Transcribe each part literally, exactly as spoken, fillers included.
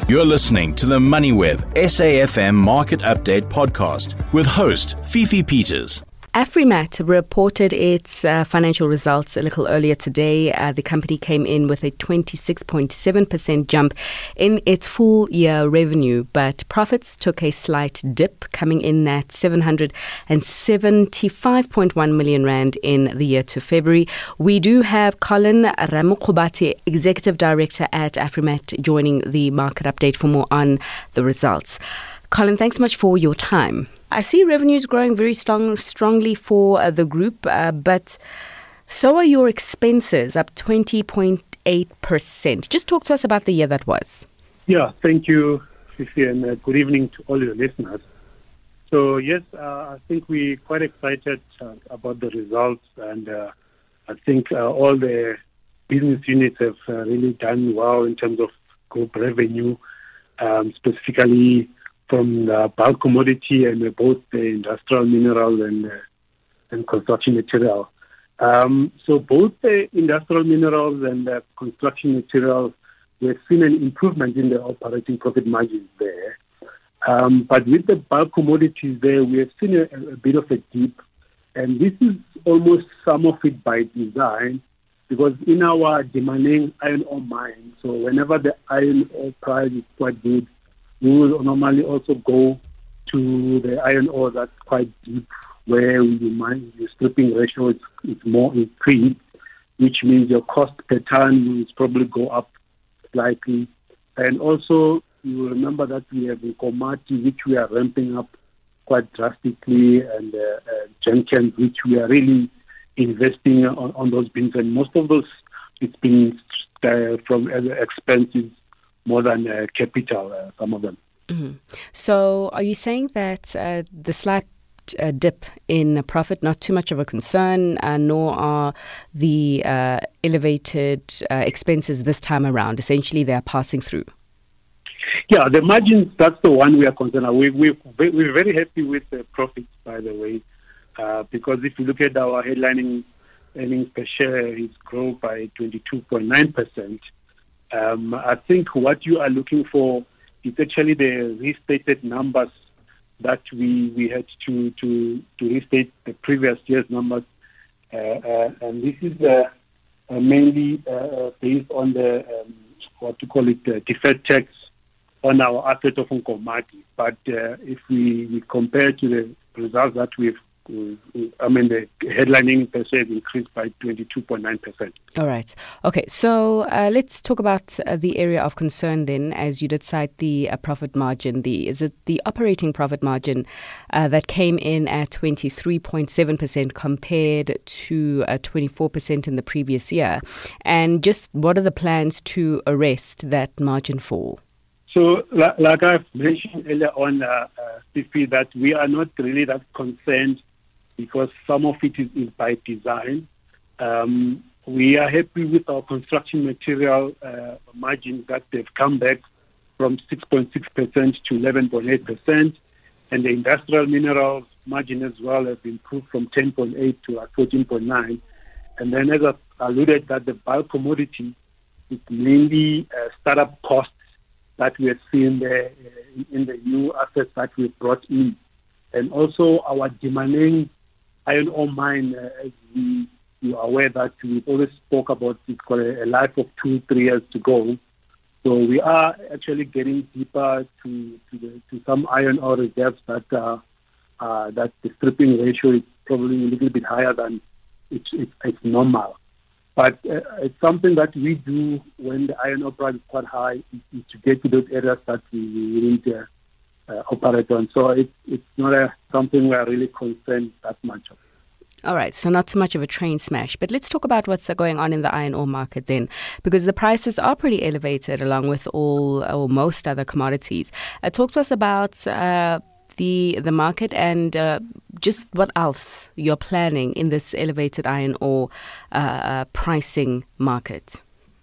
You're listening to the MoneyWeb S A F M Market Update podcast with host Fifi Peters. Afrimat reported its uh, financial results a little earlier today. Uh, the company came in with a twenty-six point seven percent jump in its full year revenue, but profits took a slight dip, coming in at seven hundred seventy-five point one million rand in the year to February. We do have Colin Ramokobati, Executive Director at Afrimat, joining the market update for more on the results. Colin, thanks so much for your time. I see revenues growing very strong, strongly for uh, the group, uh, but so are your expenses, up twenty point eight percent. Just talk to us about the year that was. Yeah, thank you, Fifi, and uh, good evening to all your listeners. So, yes, uh, I think we're quite excited uh, about the results, and uh, I think uh, all the business units have uh, really done well in terms of group revenue, um, specifically from the bulk commodity and uh, both the industrial mineral and uh, and construction material. Um, so both the industrial minerals and the construction materials, we've seen an improvement in the operating profit margins there. Um, but with the bulk commodities there, we have seen a, a bit of a dip, and this is almost some of it by design, because in our demanding iron ore mine, so whenever the iron ore price is quite good, we will normally also go to the iron ore that's quite deep, where you mine, your stripping ratio is, is more increased, which means your cost per ton will probably go up slightly. And also, you will remember that we have Nkomati, which we are ramping up quite drastically, and uh, uh, Jenkins, which we are really investing on, on those bins. And most of those, it's been uh, from other expenses more than uh, capital, uh, some of them. Mm-hmm. So are you saying that uh, the slight uh, dip in profit, not too much of a concern, uh, nor are the uh, elevated uh, expenses this time around? Essentially, they are passing through. Yeah, the margins, that's the one we are concerned about. We, we, we're very happy with the profits, by the way, uh, because if you look at our headlining earnings per share, it's grown by twenty-two point nine percent. Um, I think what you are looking for is actually the restated numbers that we, we had to, to, to restate the previous year's numbers. Uh, uh, and this is uh, uh, mainly uh, based on the, um, what to call it, uh, deferred tax on our asset of Nkomati. But uh, if we, we compare to the results that we've I mean, the headlining per se increased by twenty-two point nine percent. All right. Okay, so uh, let's talk about uh, the area of concern then, as you did cite the uh, profit margin. The Is it the operating profit margin uh, that came in at twenty-three point seven percent compared to uh, twenty-four percent in the previous year? And just what are the plans to arrest that margin fall? So, like, like I've mentioned earlier on, uh, uh, Fifi, that we are not really that concerned, because some of it is, is by design. Um, we are happy with our construction material uh, margins that they've come back from six point six percent to eleven point eight percent, and the industrial minerals margin as well has improved from ten point eight to fourteen point nine. And then, as I alluded, that the bulk commodity is mainly uh, startup costs that we have seen there uh, in the new assets that we've brought in, and also our demanding iron ore mine, uh, as we, you are aware that we've always spoke about, it's got a, a life of two, three years to go. So we are actually getting deeper to to, the, to some iron ore reserves that uh, uh, that the stripping ratio is probably a little bit higher than it's, it's, it's normal. But uh, it's something that we do when the iron ore price is quite high, is, is to get to those areas that we, we need to uh, operate on. So it, it's not a, something we are really concerned that much of. All right, so not too much of a train smash. But let's talk about what's going on in the iron ore market then, because the prices are pretty elevated along with all or most other commodities. Uh, talk to us about uh, the the market and uh, just what else you're planning in this elevated iron ore uh, uh, pricing market.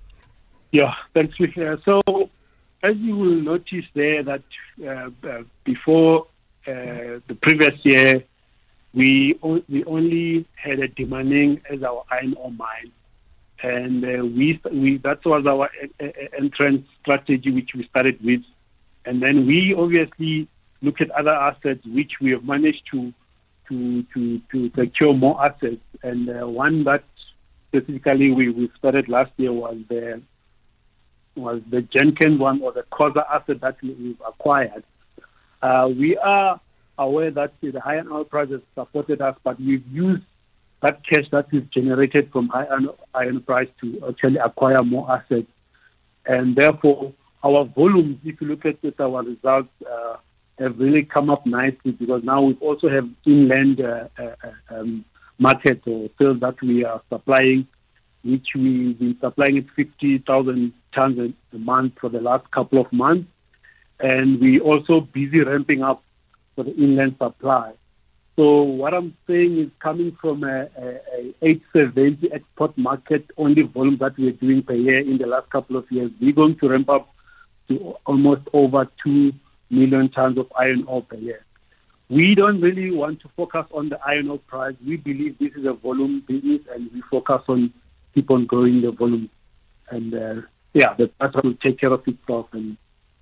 Yeah, thanks, Michael. So as you will notice there that uh, uh, before uh, the previous year, we o- we only had a demanding as our iron ore mine. And uh, we, we that was our uh, entrance strategy, which we started with. And then we obviously look at other assets, which we have managed to to to, to secure more assets. And uh, one that specifically we, we started last year was the was the Jenkins one, or the Khoza asset that we, we've acquired. Uh, we are aware that the high oil prices supported us, but we've used that cash that we've generated from high iron price to actually acquire more assets. And therefore, our volumes, if you look at it, our results uh, have really come up nicely, because now we also have inland uh, uh, um, market or sales that we are supplying, which we've been supplying at fifty thousand tons a month for the last couple of months. And we also busy ramping up for the inland supply. So what I'm saying is, coming from a, a, a eight seventy export market, only volume that we're doing per year in the last couple of years, we're going to ramp up to almost over two million tons of iron ore per year. We don't really want to focus on the iron ore price. We believe this is a volume business, and we focus on keep on growing the volume. And uh, yeah, the that will take care of itself. And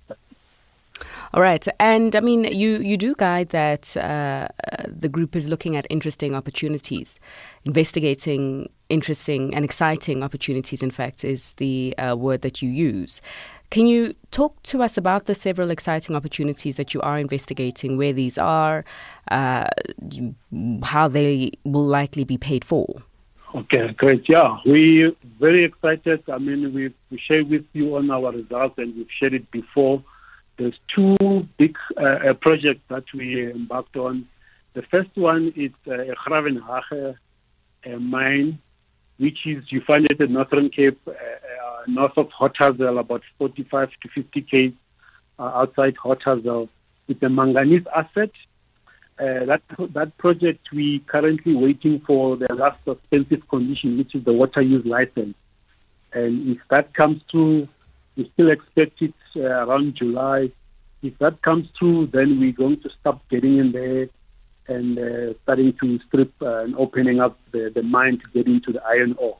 all right. And I mean, you, you do guide that uh, the group is looking at interesting opportunities, investigating interesting and exciting opportunities, in fact, is the uh, word that you use. Can you talk to us about the several exciting opportunities that you are investigating, where these are, uh, you, how they will likely be paid for? Okay, great. Yeah, we're very excited. I mean, we've we shared with you on our results, and we've shared it before. There's two big uh, projects that we embarked on. The first one is uh, Gravenhage uh, mine, which is, you find it at Northern Cape, uh, uh, north of Hotazel, about forty-five to fifty k's uh, outside Hotazel. It's a manganese asset. Uh, that that project, we currently waiting for the last suspensive condition, which is the water use license. And if that comes through, we still expect it uh, around July. If that comes through, then we're going to start getting in there and uh, starting to strip uh, and opening up the, the mine to get into the iron ore.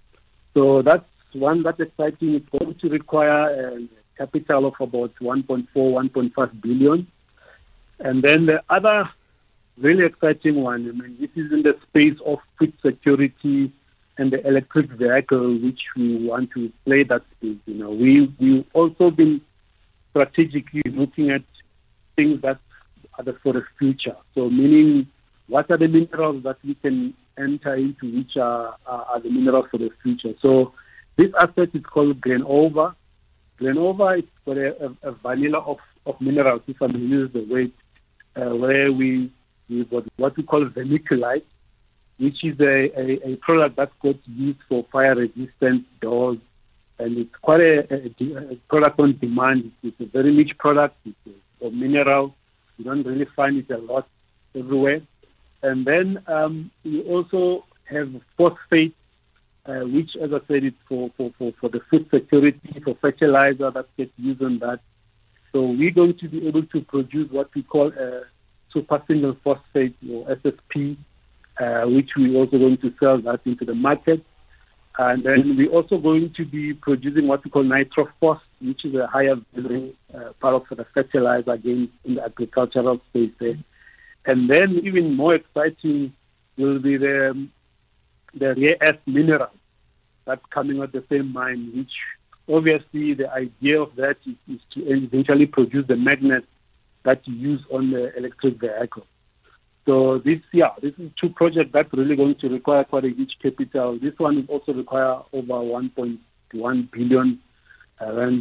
So that's one that's exciting. It's going to require a capital of about one point four, one point five billion. And then the other really exciting one, I mean, this is in the space of food security and the electric vehicle, which we want to play that space. You know, we we've also been strategically looking at things that are for the future. So, meaning, what are the minerals that we can enter into, which are, are, are the minerals for the future? So, this asset is called Grenova. Grenova is for a, a, a vanilla of, of minerals, if I may use the word, uh, where we we've got what we call vermiculite, which is a, a, a product that's got used for fire-resistant doors, and it's quite a, a, a product on demand. It's a very niche product. It's a, a mineral. You don't really find it a lot everywhere. And then um, we also have phosphate, uh, which, as I said, it's for, for, for, for the food security, for fertilizer that gets used on that. So we're going to be able to produce what we call a super single phosphate, or S S P, uh, which we're also going to sell that into the market. And then we're also going to be producing what we call nitrophos, which is a higher value uh, part of the fertilizer, again, in the agricultural space there. And then even more exciting will be the, the rare earth mineral that's coming at the same mine, which obviously the idea of that is, is to eventually produce the magnet that you use on the electric vehicle. So this, yeah, this is two projects that's really going to require quite a huge capital. This one will also require over one point one billion rand.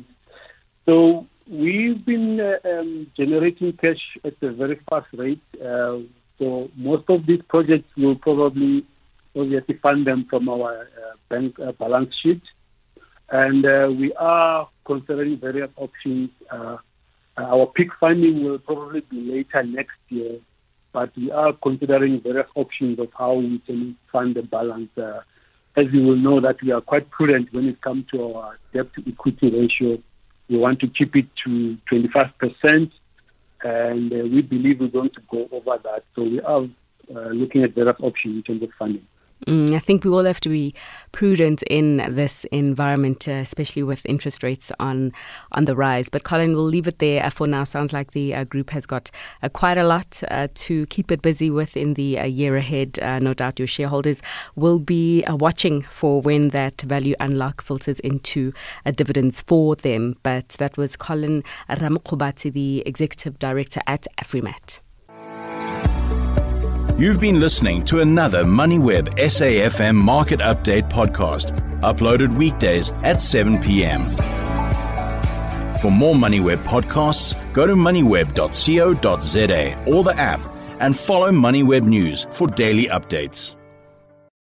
So we've been uh, um, generating cash at a very fast rate. Uh, so most of these projects will probably obviously fund them from our uh, bank uh, balance sheet. And uh, we are considering various options. Uh, our peak funding will probably be later next year, but we are considering various options of how we can fund the balance. Uh, as you will know, that we are quite prudent when it comes to our debt-to-equity ratio. We want to keep it to twenty-five percent, and uh, we believe we're going to go over that. So we are uh, looking at various options in terms of funding. Mm, I think we all have to be prudent in this environment, uh, especially with interest rates on on the rise. But Colin, we'll leave it there for now. Sounds like the uh, group has got uh, quite a lot uh, to keep it busy with in the uh, year ahead. Uh, no doubt your shareholders will be uh, watching for when that value unlock filters into uh, dividends for them. But that was Colin Ramokgobatse, the Executive Director at Afrimat. You've been listening to another MoneyWeb S A F M Market Update podcast, uploaded weekdays at seven p.m. For more MoneyWeb podcasts, go to moneyweb dot co dot za or the app and follow MoneyWeb News for daily updates.